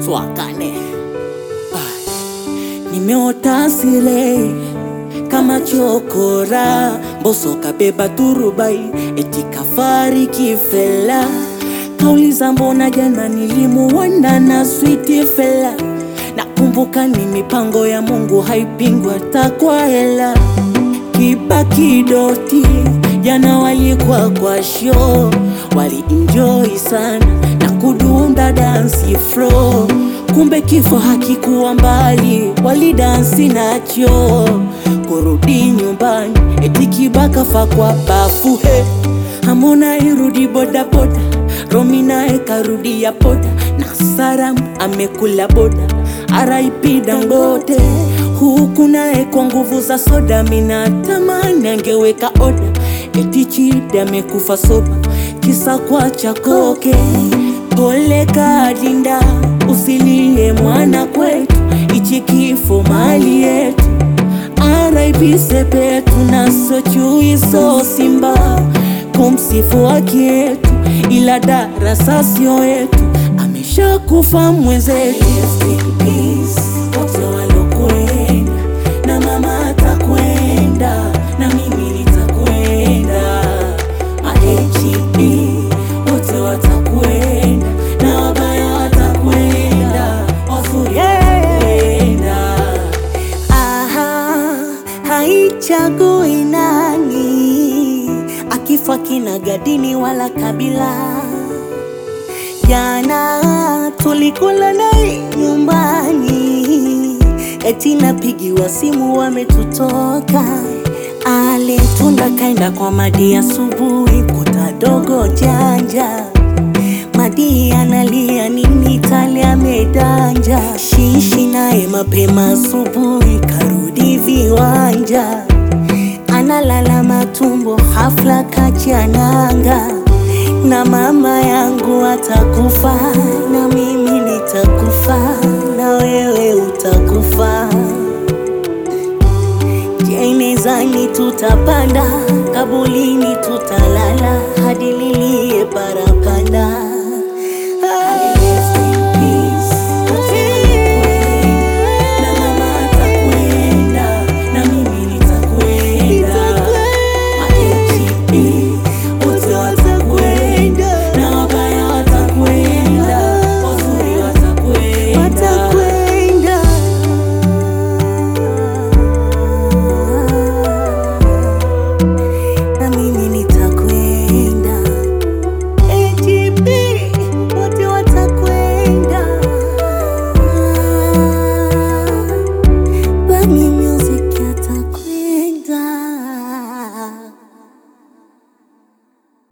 Twakane. Nimeota sile kama chokora, Mbosso kabeba turubai, eti kafariki fela. Kauliza mbona jana nilimuona na sweet fela. Nakumbuka ni mipango ya Mungu haipingwi hata kwa hela. Kibaki doti jana walikuwa kwa show, wali enjoy sana na kudunda dance floor. Kumbe kifo hakikuwa mbali, wali dance nacho. Kurudi nyumbani eti Kibaka fa kwa bafu he. Hamona irudi boda boda, Romi nae karudi ya boda, na Saram amekula boda, R.I.P Dangote. Huku nae kwa nguvu za soda, mina tamani angeweka oda, eti Chidi amekufa soba, kisa kwa Chakoke. Pole Kadinda, usilie mwana kwetu, ichi kifo mali yetu. R.I.P Sepetu, naso chui so Simba, kumsifu haki yetu, ila darasa sio yetu, amesha kufa mwenzetu. Rest in peace wote walokwenda, na mama atakwenda, na mimi nitakwenda. Ma-HEP wote watakwenda, na wabaya watakwenda, wazuri watakwenda. Haichagui nani, akifa kina gadini wala kabila. Jana tulikula naye nyumbani, eti napigiwa simu wametutoka. Ale tunda kaenda kwa Madi asubuhi, kuta dogo janja. Madi analia nini tali amedanja. Shishi naye mapema asubuhi karudi viwanja, analala matumbo hafla kachananga. Na mama yangu atakufa, na mimi nitakufa, na wewe utakufa. Jenezani tutapanda